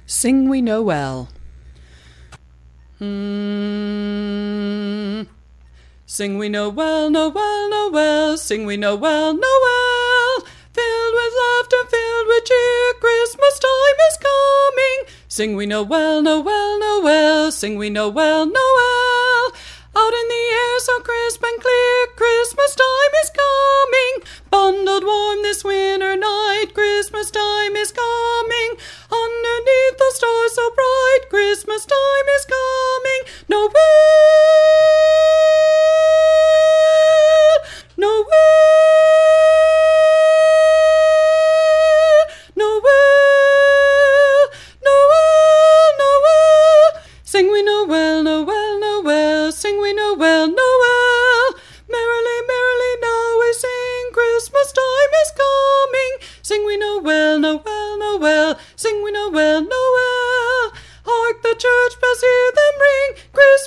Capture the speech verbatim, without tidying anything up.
Sing We Noel. Mm. Sing we Noel, Noel, Noel, sing we Noel, Noel. Filled with laughter, filled with cheer, Christmas time is coming. Sing we Noel, Noel, Noel, sing we Noel, Noel. Out in the air so crisp and clear, Christmas time is coming. Bundled warm this winter night, Christmas time is coming. Underneath the stars so bright, Christmas time is coming. Noel, Noel, Noel, Noel, Noel. Sing we Noel, Noel, Noel, sing we Noel, Noel. Merrily, merrily now we sing, Christmas time is coming. Sing we Noel, Noel, Noel, sing we Noel, Noel. Hark the church bells, hear them ring, Christmas